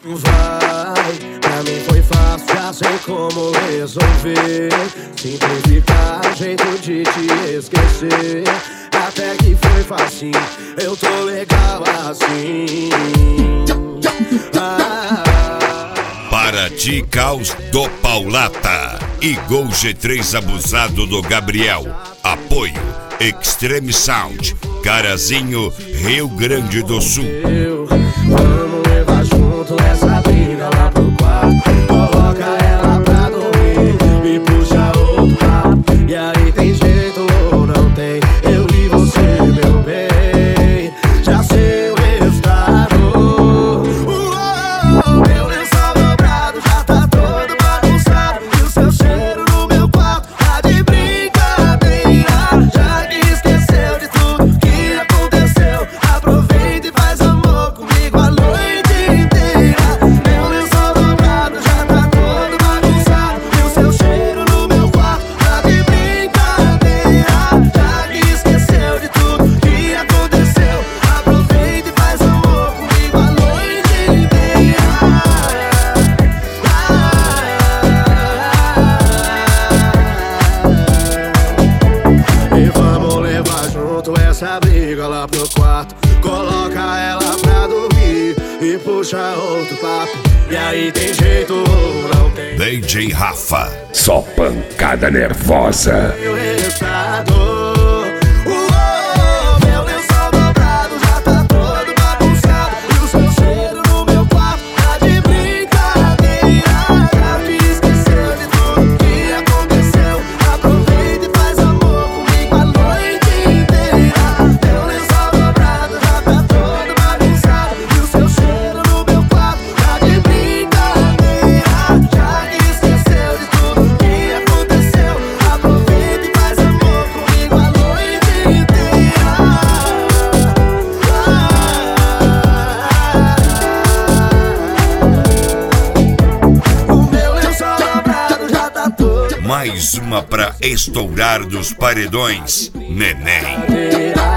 Vai, pra mim foi fácil, já sei como resolver. Simplificar, jeito de te esquecer. Até que foi facinho, eu tô legal assim. Para ti, Caos do Paulata e Gol G3 abusado do Gabriel. Apoio Extreme Sound, Carazinho, Rio Grande do Sul. Vamos levar junto essa briga lá pro quarto. Coloca ela pra dormir e puxa outro papo. E aí tem jeito ou não tem? Eu e você, meu bem, já sei o resultado. Meu lençol dobrado já tá todo bagunçado. E o seu cheiro no meu quarto tá de brincadeira. Já que esqueceu de tudo que aconteceu, aproveita e faz amor comigo a noite inteira. Meu lençol dobrado já tá todo bagunçado. E o seu cheiro no meu quarto tá de brincadeira. Já que esqueceu de tudo que aconteceu, aproveita e faz amor comigo a noite inteira. E vamos levar junto essa briga lá pro quarto. Coloca ela pra dormir e puxa outro papo. E aí tem jeito ou não tem? DJ Rafa. Só pancada nervosa. Meu resultado. Meu lençol dobrado já tá todo bagunçado. E o seu cheiro no meu quarto tá de brincadeira. Já que esqueceu de tudo que aconteceu, aproveita e faz amor comigo a noite inteira. Meu lençol dobrado já tá todo bagunçado. E o seu cheiro no meu quarto tá de brincadeira. Já que esqueceu de tudo que aconteceu, aproveita e faz amor comigo a noite inteira. O meu lençol dobrado já tá todo. Mais uma pra estourar dos paredões, Neném. Brincadeira.